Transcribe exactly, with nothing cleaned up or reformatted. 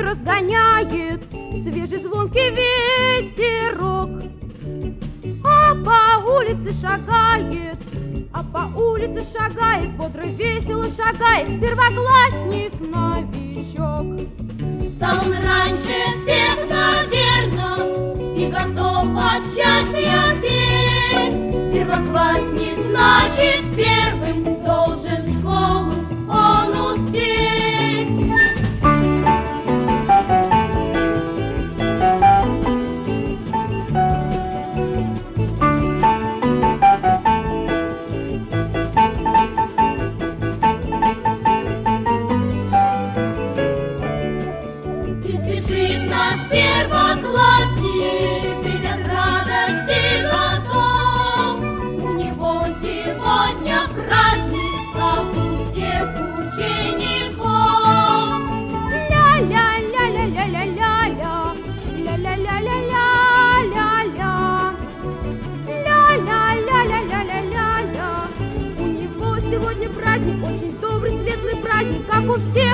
разгоняет свежий звонкий ветерок. А по улице шагает, а по улице шагает, бодро весело шагает первоклассник-новичок. Стал он раньше всех, наверно, и готов от счастья петь. Первоклассник, значит, первым должен в школу он успеть. И спешит наш первоклассник, ведь от радости готов. У него сегодня праздник, как у всех учеников. Ля-ля-ля-ля-ля-ля-ля, ля-ля-ля-ля-ля-ля-ля, ля-ля-ля-ля-ля-ля-ля. У него сегодня праздник, очень добрый, светлый праздник, как у всех